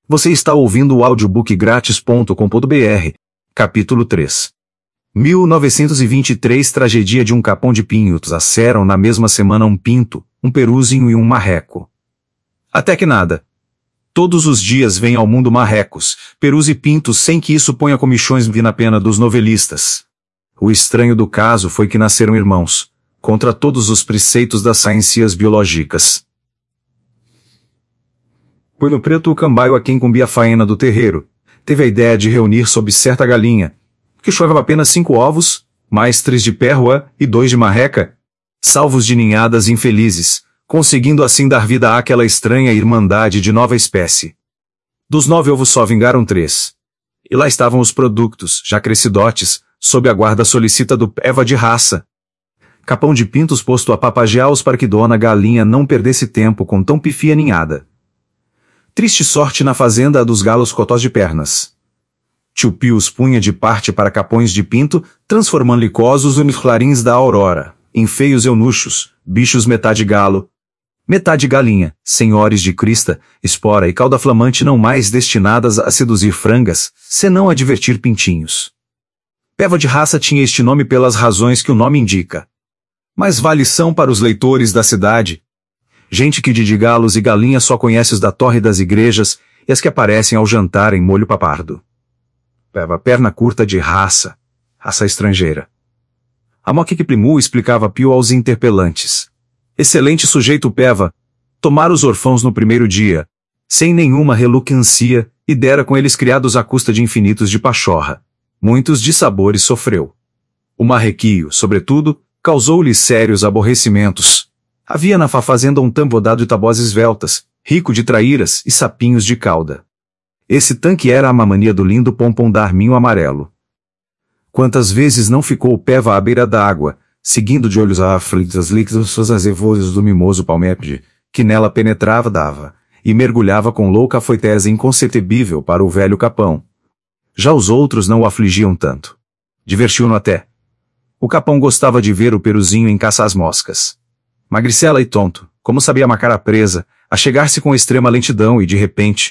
Você está ouvindo o audiobookgratis.com.br, capítulo 3. 1923 Tragedia de um capão de pintos. Asseram na mesma semana um pinto, um peruzinho e um marreco. Até que nada. Todos os dias vêm ao mundo marrecos, perus e pintos sem que isso ponha comichões na pena dos novelistas. O estranho do caso foi que nasceram irmãos, contra todos os preceitos das ciências biológicas. Foi no preto o cambaio a quem incumbia a faena do terreiro. Teve a ideia de reunir sob certa galinha, que chovava apenas 5 ovos, mais 3 de perroa e 2 de marreca, salvos de ninhadas infelizes, conseguindo assim dar vida àquela estranha irmandade de nova espécie. Dos 9 ovos só vingaram 3. E lá estavam os produtos, já crescidotes, sob a guarda solicita do Peva de raça. Capão de pintos posto a papageá-os para que dona galinha não perdesse tempo com tão pifia ninhada. Triste sorte na fazenda dos galos cotós de pernas. Tio Pio os punha de parte para capões de pinto, transformando licosos os clarins da aurora, em feios eunuchos, bichos metade galo, metade galinha, senhores de crista, espora e cauda flamante não mais destinadas a seduzir frangas, senão a divertir pintinhos. Peva de raça tinha este nome pelas razões que o nome indica. Mas vale lição para os leitores da cidade. Gente que de galos e galinhas só conhece os da torre das igrejas e as que aparecem ao jantar em molho papardo. Peva perna curta de raça estrangeira. A moque que Primu explicava Pio aos interpelantes. Excelente sujeito Peva, tomara os orfãos no primeiro dia, sem nenhuma reluctância, e dera com eles criados à custa de infinitos de pachorra. Muitos dissabores sofreu. O marrequio, sobretudo, causou-lhe sérios aborrecimentos. Havia na fazenda um tambodado de tabós esveltas, rico de traíras e sapinhos de cauda. Esse tanque era a mamania do lindo pompom da arminho amarelo. Quantas vezes não ficou o Peva à beira d'água, seguindo de olhos aflitos líquidos azevos do mimoso palmépide, que nela penetrava dava, e mergulhava com louca afoiteza inconcebível para o velho capão. Já os outros não o afligiam tanto. Divertiu-no até. O capão gostava de ver o peruzinho em caça às moscas. Magricela e tonto, como sabia marcar a presa, a chegar-se com extrema lentidão e de repente.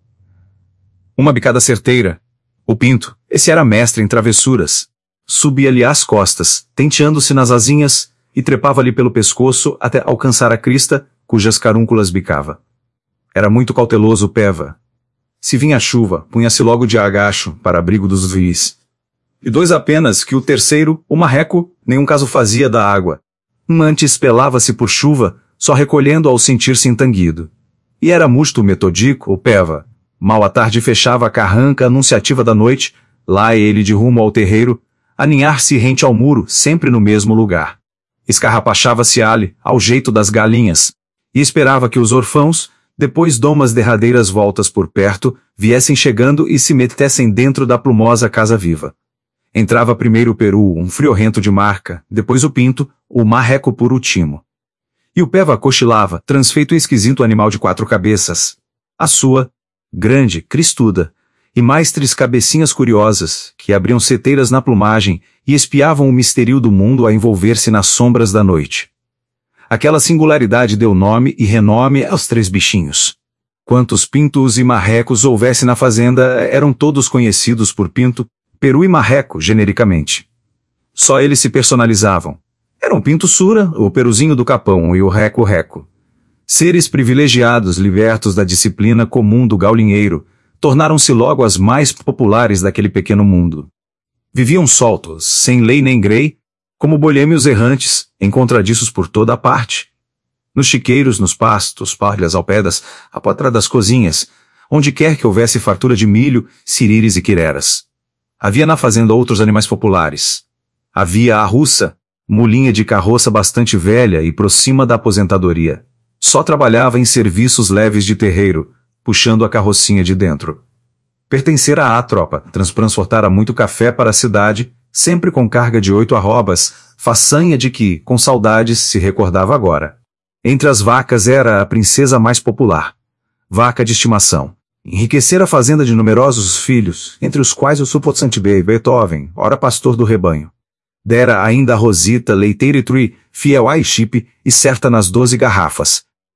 Uma bicada certeira. O pinto, esse era mestre em travessuras. Subia-lhe às costas, tenteando-se nas asinhas, e trepava-lhe pelo pescoço até alcançar a crista, cujas carúnculas bicava. Era muito cauteloso o Peva. Se vinha a chuva, punha-se logo de agacho, para abrigo dos viis. E 2 apenas que o terceiro, o marreco, nenhum caso fazia da água. Antes pelava-se por chuva, só recolhendo ao sentir-se entanguido. E era musto metodico, o Peva. Mal à tarde fechava a carranca anunciativa da noite, lá ele de rumo ao terreiro, aninhar-se rente ao muro, sempre no mesmo lugar. Escarrapachava-se ali, ao jeito das galinhas, e esperava que os orfãos, depois de umas derradeiras voltas por perto, viessem chegando e se metessem dentro da plumosa casa viva. Entrava primeiro o peru, um friorrento de marca, depois o pinto, o marreco por último. E o Peva cochilava, transfeito e esquisito animal de 4 cabeças. A sua, grande, cristuda, e mais 3 cabecinhas curiosas, que abriam seteiras na plumagem e espiavam o misterio do mundo a envolver-se nas sombras da noite. Aquela singularidade deu nome e renome aos 3 bichinhos. Quantos pintos e marrecos houvesse na fazenda, eram todos conhecidos por pinto, peru e marreco, genericamente. Só eles se personalizavam. Eram pinto sura, o peruzinho do capão e o reco-reco. Seres privilegiados libertos da disciplina comum do gaulinheiro, tornaram-se logo as mais populares daquele pequeno mundo. Viviam soltos, sem lei nem grei, como boêmios errantes, encontradiços por toda a parte. Nos chiqueiros, nos pastos, palhas alpedas, atrás das cozinhas, onde quer que houvesse fartura de milho, sirires e quireras. Havia na fazenda outros animais populares. Havia a russa, mulinha de carroça bastante velha e proxima da aposentadoria. Só trabalhava em serviços leves de terreiro, puxando a carrocinha de dentro. Pertencera à tropa, transportara muito café para a cidade, sempre com carga de 8 arrobas, façanha de que, com saudades, se recordava agora. Entre as vacas era a princesa mais popular. Vaca de estimação. Enriquecera a fazenda de numerosos filhos, entre os quais o Suppotzantibei Beethoven, ora pastor do rebanho. Dera ainda a Rosita, leiteira e trui, fiel a Chip, e certa nas 12 garrafas.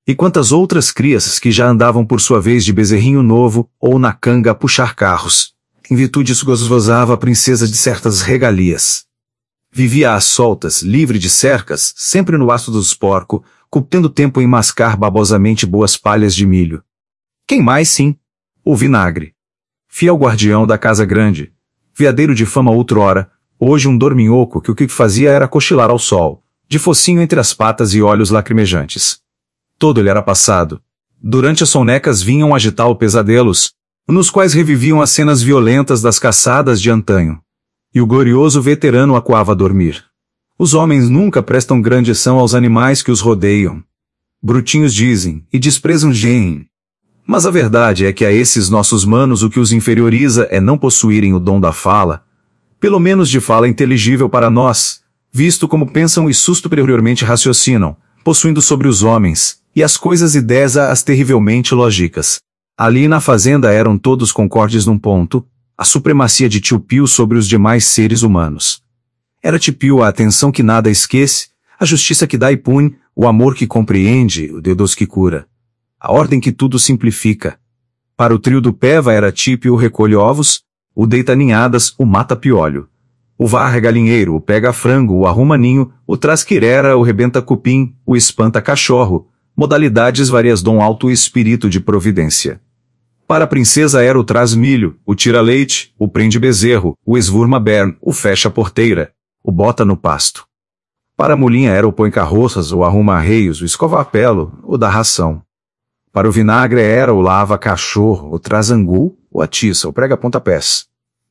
E quantas outras crias que já andavam por sua vez de bezerrinho novo ou na canga a puxar carros. Em virtude disso gozava a princesa de certas regalias. Vivia às soltas, livre de cercas, sempre no hasto dos porcos, tendo tempo em mascar babosamente boas palhas de milho. Quem mais, sim? O vinagre. Fiel guardião da casa grande. Veadeiro de fama outrora, hoje um dorminhoco que o que fazia era cochilar ao sol, de focinho entre as patas e olhos lacrimejantes. Todo ele era passado. Durante as sonecas vinham agitá-lo pesadelos, nos quais reviviam as cenas violentas das caçadas de antanho. E o glorioso veterano acuava a dormir. Os homens nunca prestam grande atenção aos animais que os rodeiam. Brutinhos dizem, e desprezam gente. Mas a verdade é que a esses nossos manos o que os inferioriza é não possuírem o dom da fala, pelo menos de fala inteligível para nós, visto como pensam e superiormente raciocinam, possuindo sobre os homens, e as coisas ideias as terrivelmente lógicas. Ali na fazenda eram todos concordes num ponto, a supremacia de Tio Pio sobre os demais seres humanos. Era Tio Pio a atenção que nada esquece, a justiça que dá e pune, o amor que compreende, o Deus que cura. A ordem que tudo simplifica. Para o trio do Peva era Tio Pio o recolhe ovos, o deita ninhadas, o mata piolho. O varre galinheiro, o pega frango, o arruma ninho, o traz quirera, o rebenta cupim, o espanta cachorro, modalidades várias dom alto espírito de providência. Para a princesa era o traz milho, o tira leite, o prende bezerro, o esvurma bern, o fecha porteira, o bota no pasto. Para a mulinha era o põe carroças, o arruma arreios, o escova a pelo, o dá ração. Para o vinagre era o lava cachorro, o traz angu, o atiça, o prega pontapés.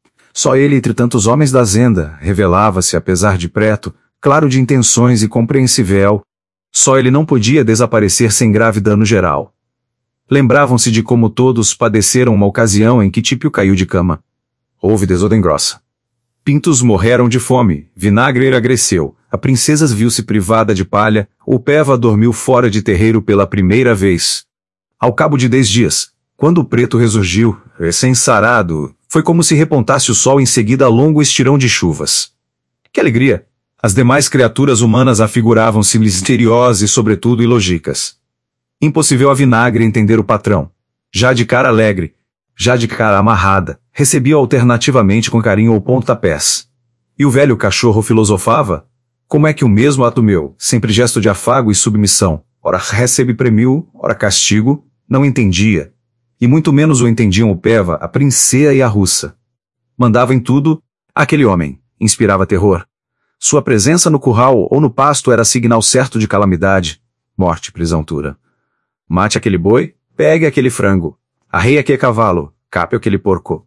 Só ele entre tantos homens da zenda, revelava-se, apesar de preto, claro de intenções e compreensível. Só ele não podia desaparecer sem grave dano geral. Lembravam-se de como todos padeceram uma ocasião em que Tio caiu de cama. Houve desordem grossa. Pintos morreram de fome, vinagre agreceu, a princesa viu-se privada de palha, o Peva dormiu fora de terreiro pela primeira vez. Ao cabo de 10 dias, quando o preto ressurgiu, recém-sarado, foi como se repontasse o sol em seguida a longo estirão de chuvas. Que alegria! As demais criaturas humanas afiguravam-se misteriosas e sobretudo ilógicas. Impossível a vinagre entender o patrão. Já de cara alegre, já de cara amarrada, recebia alternativamente com carinho ou pontapés. E o velho cachorro filosofava? Como é que o mesmo ato meu, sempre gesto de afago e submissão, ora recebe prêmio, ora castigo, não entendia. E muito menos o entendiam o Peva, a princesa e a russa. Mandava em tudo, aquele homem, inspirava terror. Sua presença no curral ou no pasto era signal certo de calamidade, morte, prisãotura. Mate aquele boi, pegue aquele frango. Arreie aquele cavalo, cape aquele porco.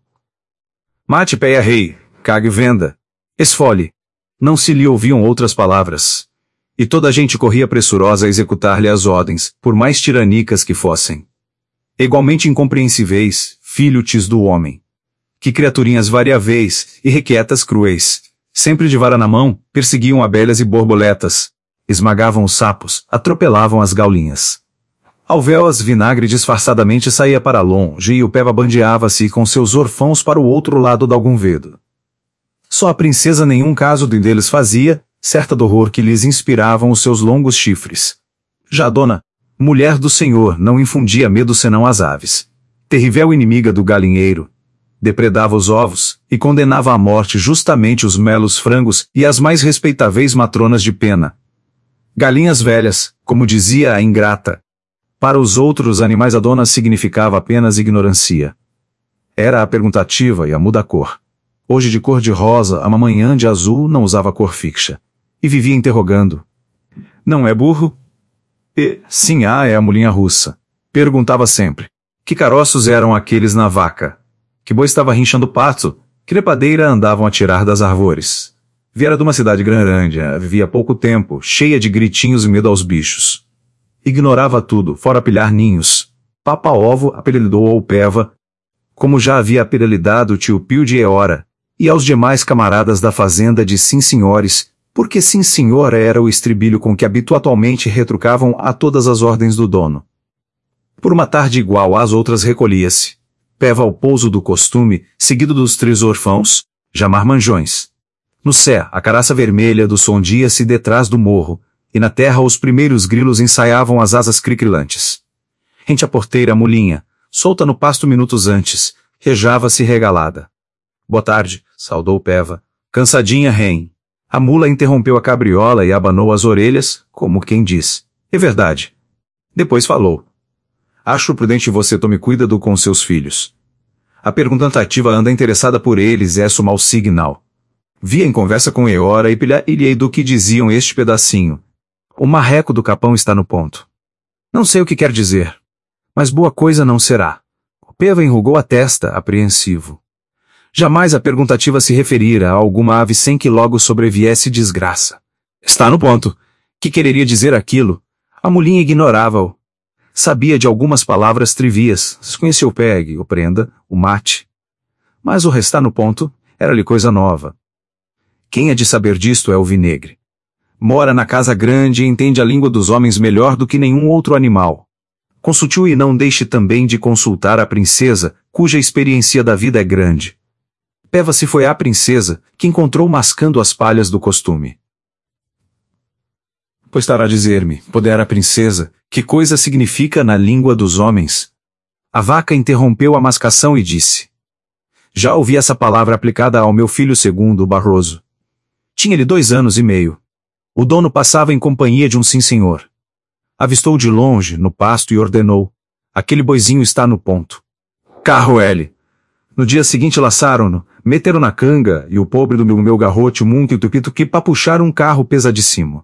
Mate pé e arreie, cague venda. Esfole. Não se lhe ouviam outras palavras. E toda a gente corria pressurosa a executar-lhe as ordens, por mais tiranicas que fossem. Igualmente incompreensíveis, filhotes do homem. Que criaturinhas variáveis, irrequietas cruéis, sempre de vara na mão, perseguiam abelhas e borboletas, esmagavam os sapos, atropelavam as gaulinhas. Ao véu-as vinagre disfarçadamente saía para longe e o Peva bandeava-se com seus orfãos para o outro lado de algum vedo. Só a princesa nenhum caso deles fazia, certa do horror que lhes inspiravam os seus longos chifres. Já a dona, mulher do senhor, não infundia medo senão às aves. Terrível inimiga do galinheiro. Depredava os ovos, e condenava à morte justamente os melos frangos e as mais respeitáveis matronas de pena. Galinhas velhas, como dizia a ingrata. Para os outros animais a dona significava apenas ignorância. Era a perguntativa e a muda cor. Hoje de cor de rosa, amanhã de azul não usava cor fixa. E vivia interrogando. Não é burro? Sim, é a mulinha russa. Perguntava sempre. Que caroços eram aqueles na vaca? Que boi estava rinchando pasto? Que trepadeira andavam a tirar das árvores? Viera de uma cidade grande, vivia há pouco tempo, cheia de gritinhos e medo aos bichos. Ignorava tudo, fora pilhar ninhos. Papa-ovo apelidou ao Peva, como já havia apelidado o Tio Pio de Eora, e aos demais camaradas da fazenda de sim senhores, porque sim senhor era o estribilho com que habitualmente retrucavam a todas as ordens do dono. Por uma tarde igual às outras recolhia-se. Peva ao pouso do costume, seguido dos 3 orfãos, já marmanjões. No cé, a caraça vermelha do sondia-se detrás do morro, e na terra os primeiros grilos ensaiavam as asas cricrilantes. Rente a porteira, a mulinha, solta no pasto minutos antes, rejava-se regalada. Boa tarde, saudou Peva. Cansadinha, Ren. A mula interrompeu a cabriola e abanou as orelhas, como quem diz. É verdade. Depois falou. Acho prudente você tome cuidado com seus filhos. A perguntativa anda interessada por eles, é mau signal. Via em conversa com Eora e pilhei do que diziam este pedacinho. O marreco do capão está no ponto. Não sei o que quer dizer, mas boa coisa não será. O Peva enrugou a testa, apreensivo. Jamais a perguntativa se referira a alguma ave sem que logo sobreviesse desgraça. Está no ponto. Que quereria dizer aquilo? A mulinha ignorava-o. Sabia de algumas palavras trivias, conhecia o pegue, o prenda, o mate. Mas o restar no ponto era-lhe coisa nova. Quem há de saber disto é o Vinegre. Mora na casa grande e entende a língua dos homens melhor do que nenhum outro animal. Consulte-o e não deixe também de consultar a princesa, cuja experiência da vida é grande. Peva se foi à princesa, que encontrou mascando as palhas do costume. Pois estará a dizer-me, pudera a princesa, que coisa significa na língua dos homens? A vaca interrompeu a mascação e disse. Já ouvi essa palavra aplicada ao meu filho segundo, o Barroso. Tinha-lhe 2 anos e meio. O dono passava em companhia de um sim-senhor. Avistou de longe, no pasto, e ordenou. Aquele boizinho está no ponto. Carro L. No dia seguinte laçaram-no, meteram na canga, e o pobre do meu garrote muito e tupito que papuxaram um carro pesadíssimo.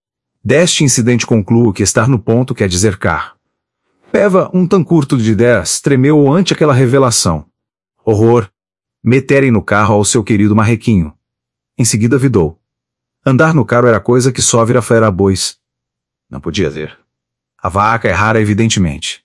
Deste incidente concluo que estar no ponto quer dizer carro. Peva, um tão curto de 10, tremeu ante aquela revelação. Horror! Meterem no carro ao seu querido marrequinho. Em seguida vidou. Andar no carro era coisa que só vira fera a bois. Não podia ver. A vaca é rara evidentemente.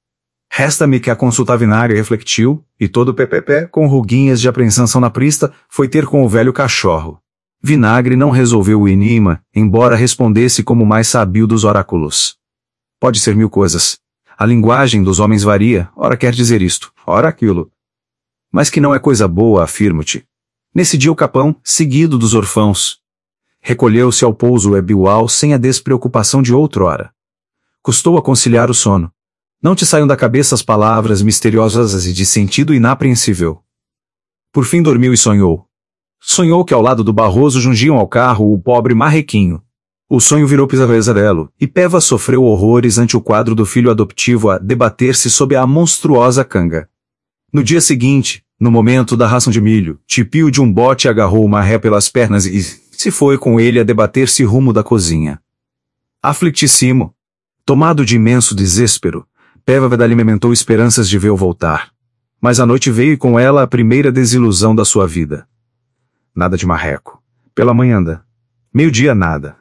Resta-me que a consulta Vinagre refletiu, e todo o PPP, com ruguinhas de apreensão na prista, foi ter com o velho cachorro. Vinagre não resolveu o enigma, embora respondesse como o mais sábio dos oráculos. Pode ser 1000 coisas. A linguagem dos homens varia, ora quer dizer isto, ora aquilo. Mas que não é coisa boa, afirmo-te. Nesse dia o capão, seguido dos orfãos, recolheu-se ao pouso ebiual sem a despreocupação de outrora. Custou a conciliar o sono. Não te saiam da cabeça as palavras misteriosas e de sentido inapreensível. Por fim dormiu e sonhou. Sonhou que ao lado do Barroso jungiam ao carro o pobre marrequinho. O sonho virou pesadelo, e Peva sofreu horrores ante o quadro do filho adoptivo a debater-se sob a monstruosa canga. No dia seguinte, no momento da ração de milho, Tipio de um bote agarrou o marré pelas pernas e se foi com ele a debater-se rumo da cozinha. Aflitíssimo, tomado de imenso desespero, Peva alimentou esperanças de vê-lo voltar. Mas a noite veio e com ela a primeira desilusão da sua vida. Nada de marreco. Pela manhã, meio-dia nada.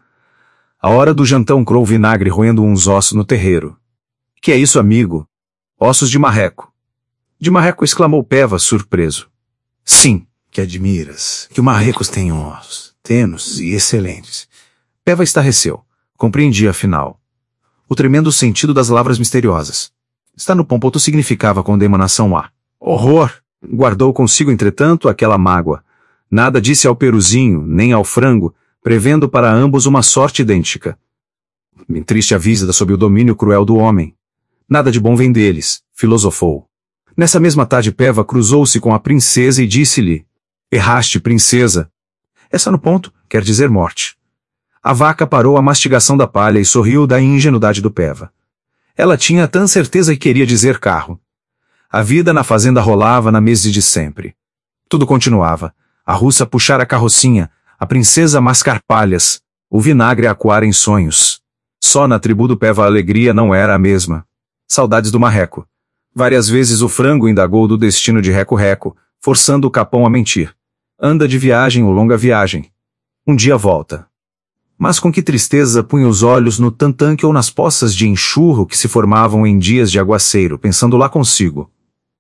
A hora do jantão crou Vinagre roendo uns ossos no terreiro. Que é isso, amigo? Ossos de marreco. De marreco, exclamou Peva, surpreso. Sim, que admiras, que o marrecos tem ossos, tenos e excelentes. Peva estarreceu. Compreendia, afinal, o tremendo sentido das palavras misteriosas. Está no pompoto significava condenação a horror. Guardou consigo, entretanto, aquela mágoa. Nada disse ao peruzinho, nem ao frango, prevendo para ambos uma sorte idêntica. Bem triste a vida sob o domínio cruel do homem. Nada de bom vem deles, filosofou. Nessa mesma tarde Peva cruzou-se com a princesa e disse-lhe, erraste, princesa. Essa no ponto quer dizer morte. A vaca parou a mastigação da palha e sorriu da ingenuidade do Peva. Ela tinha tanta certeza que queria dizer carro. A vida na fazenda rolava na mesa de sempre. Tudo continuava. A russa puxar a carrocinha, a princesa mascar palhas, o Vinagre acuar em sonhos. Só na tribo do Peva a alegria não era a mesma. Saudades do marreco. Várias vezes o frango indagou do destino de Reco-Reco, forçando o capão a mentir. Anda de viagem ou longa viagem. Um dia volta. Mas com que tristeza punha os olhos no tantanque ou nas poças de enxurro que se formavam em dias de aguaceiro, pensando lá consigo.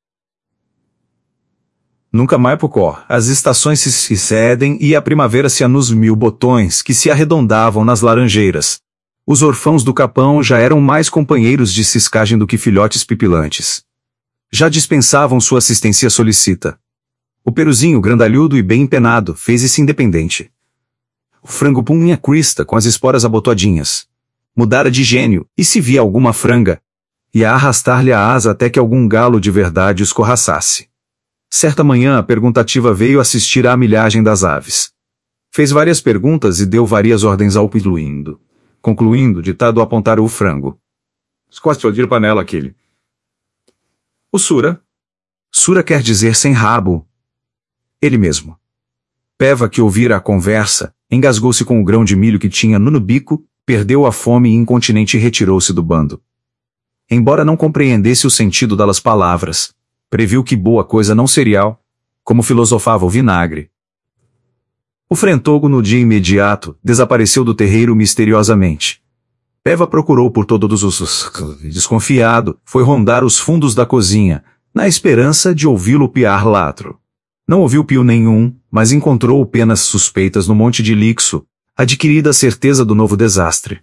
Nunca mais Pucó, as estações se cedem e a primavera se anus 1000 botões que se arredondavam nas laranjeiras. Os orfãos do capão já eram mais companheiros de ciscagem do que filhotes pipilantes. Já dispensavam sua assistência solicita. O peruzinho, grandalhudo e bem empenado, fez-se independente. O frango punha crista com as esporas abotoadinhas. Mudara de gênio, e se via alguma franga, ia arrastar-lhe a asa até que algum galo de verdade o escorraçasse. Certa manhã a perguntativa veio assistir à milhagem das aves. Fez várias perguntas e deu várias ordens ao piluindo. Concluindo, ditado apontar o frango. Escoste de panela aquele. O Sura. Sura quer dizer sem rabo. Ele mesmo. Peva, que ouvira a conversa, engasgou-se com o grão de milho que tinha no bico, perdeu a fome e incontinente retirou-se do bando. Embora não compreendesse o sentido das palavras, previu que boa coisa não seria, como filosofava o vinagre. O frentogo no dia imediato desapareceu do terreiro misteriosamente. Peva procurou por todos os... Desconfiado, foi rondar os fundos da cozinha, na esperança de ouvi-lo piar latro. Não ouviu pio nenhum, mas encontrou penas suspeitas no monte de Lixo, adquirida a certeza do novo desastre.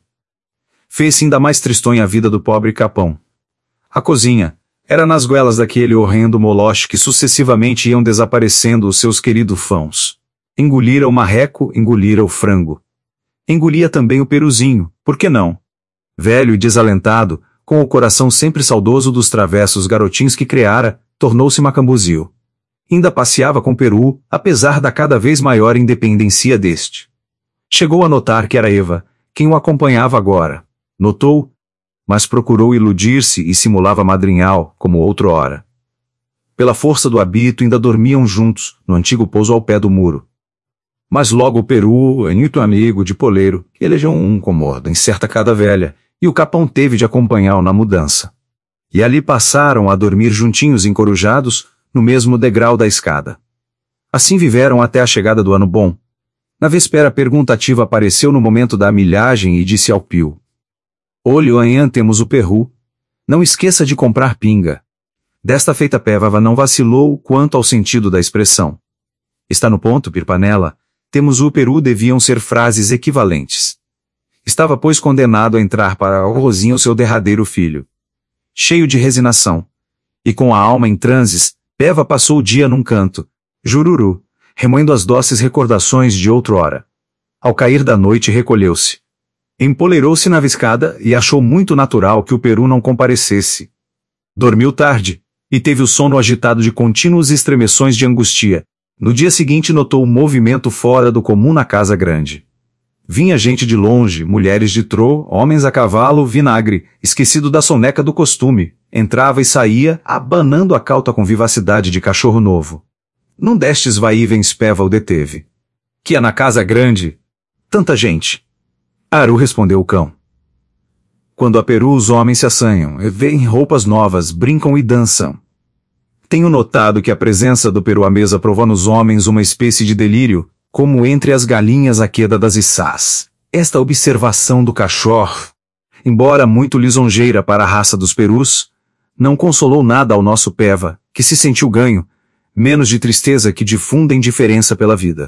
Fez-se ainda mais tristonha a vida do pobre capão. A cozinha era nas goelas daquele horrendo moloche que sucessivamente iam desaparecendo os seus queridos fãos. Engolira o marreco, engolira o frango. Engolia também o peruzinho, por que não? Velho e desalentado, com o coração sempre saudoso dos travessos garotins que criara, tornou-se macambuzil. Ainda passeava com o peru, apesar da cada vez maior independência deste. Chegou a notar que era Eva, quem o acompanhava agora. Notou, mas procurou iludir-se e simulava madrinhal, como outrora. Pela força do hábito ainda dormiam juntos, no antigo pouso ao pé do muro. Mas logo o peru, anito amigo de poleiro, elegeu um cômodo em certa casa velha, e o capão teve de acompanhá-lo na mudança. E ali passaram a dormir juntinhos encorujados, no mesmo degrau da escada. Assim viveram até a chegada do ano bom. Na véspera a perguntativa apareceu no momento da milhagem e disse ao pio: "Olho, amanhã temos o perru. Não esqueça de comprar pinga." Desta feita Peva não vacilou quanto ao sentido da expressão. Está no ponto, Pirpanela, temos o peru deviam ser frases equivalentes. Estava, pois, condenado a entrar para o Rosinha o seu derradeiro filho. Cheio de resignação, e com a alma em transes, Peva passou o dia num canto, jururu, remoendo as doces recordações de outrora. Ao cair da noite recolheu-se. Empoleirou-se na escada e achou muito natural que o peru não comparecesse. Dormiu tarde, e teve o sono agitado de contínuas estremeções de angústia. No dia seguinte notou um movimento fora do comum na casa grande. Vinha gente de longe, mulheres de trô, homens a cavalo, vinagre, esquecido da soneca do costume, entrava e saía, abanando a cauta com vivacidade de cachorro novo. Num destes vai-e-vens Peva o deteve. "Que há na casa grande? Tanta gente." "Aru," respondeu o cão. "Quando a peru os homens se assanham, veem roupas novas, brincam e dançam. Tenho notado que a presença do peru à mesa provou nos homens uma espécie de delírio, como entre as galinhas a queda das içás. Esta observação do cachorro, embora muito lisonjeira para a raça dos perus, não consolou nada ao nosso Peva, que se sentiu ganho, menos de tristeza que de funda indiferença pela vida.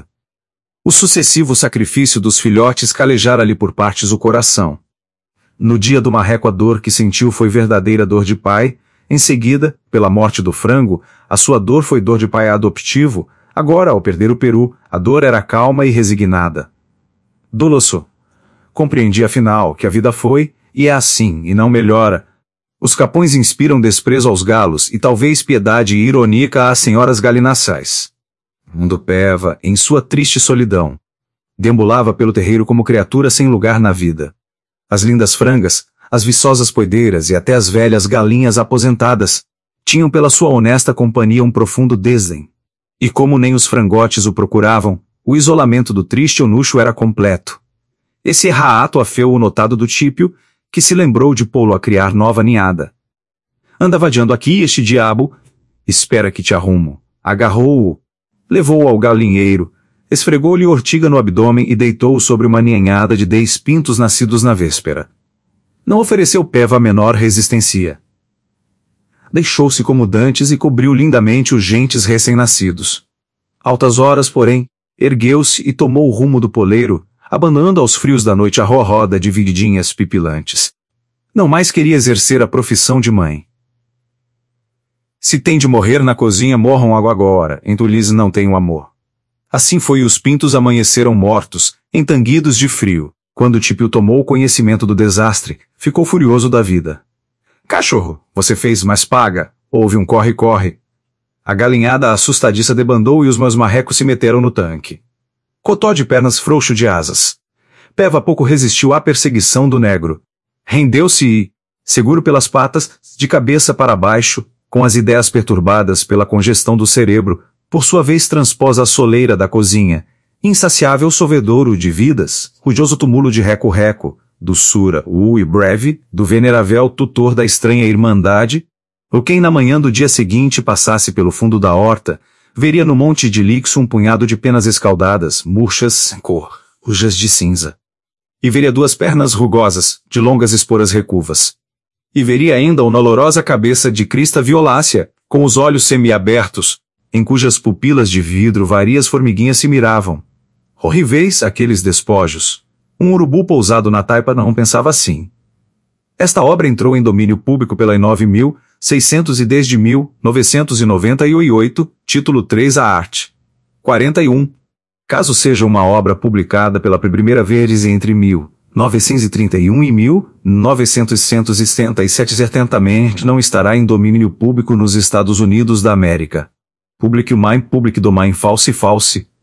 O sucessivo sacrifício dos filhotes calejara-lhe por partes o coração. No dia do marreco a dor que sentiu foi verdadeira dor de pai, em seguida, pela morte do frango, a sua dor foi dor de pai adoptivo. Agora, ao perder o peru, a dor era calma e resignada. Doloso. Compreendi afinal que a vida foi, e é assim, e não melhora. Os capões inspiram desprezo aos galos e talvez piedade irônica às senhoras galinaçais. Mundo Peva, em sua triste solidão, deambulava pelo terreiro como criatura sem lugar na vida. As lindas frangas, as viçosas poedeiras e até as velhas galinhas aposentadas, tinham pela sua honesta companhia um profundo desdém. E como nem os frangotes o procuravam, o isolamento do triste eunucho era completo. Esse raato afeu o notado do típio, que se lembrou de pô-lo a criar nova ninhada. "Anda vadiando aqui este diabo, espera que te arrumo." Agarrou-o, levou-o ao galinheiro, esfregou-lhe ortiga no abdômen e deitou-o sobre uma ninhada de 10 pintos nascidos na véspera. Não ofereceu Peva a menor resistência. Deixou-se como dantes e cobriu lindamente os gentes recém-nascidos. Altas horas, porém, ergueu-se e tomou o rumo do poleiro, abandonando aos frios da noite a roda de vidinhas pipilantes. Não mais queria exercer a profissão de mãe. Se tem de morrer na cozinha, morram agora, então lhes não tenho amor. Assim foi e os pintos amanheceram mortos, entanguidos de frio. Quando Tipio tomou conhecimento do desastre, ficou furioso da vida. Cachorro, você fez, mas paga. Houve um corre-corre. A galinhada assustadiça debandou e os meus marrecos se meteram no tanque. Cotó de pernas frouxo de asas. Peva pouco resistiu à perseguição do negro. Rendeu-se e, seguro pelas patas, de cabeça para baixo, com as ideias perturbadas pela congestão do cérebro, por sua vez transpôs a soleira da cozinha, insaciável sovedouro de vidas, rujoso túmulo de Reco-Reco, do Sura, e breve, do venerável tutor da estranha irmandade, o quem na manhã do dia seguinte passasse pelo fundo da horta, veria no monte de Lixo um punhado de penas escaldadas, murchas, rujas de cinza. E veria duas pernas rugosas, de longas esporas recuvas. E veria ainda uma olorosa cabeça de crista violácea, com os olhos semiabertos, em cujas pupilas de vidro várias formiguinhas se miravam. Horríveis aqueles despojos. Um urubu pousado na taipa não pensava assim. Esta obra entrou em domínio público pela 9.610 de 1998, título 3 A Arte. 41. Caso seja uma obra publicada pela primeira vez entre 1931 e 1977, certamente não estará em domínio público nos Estados Unidos da América. Public domain false.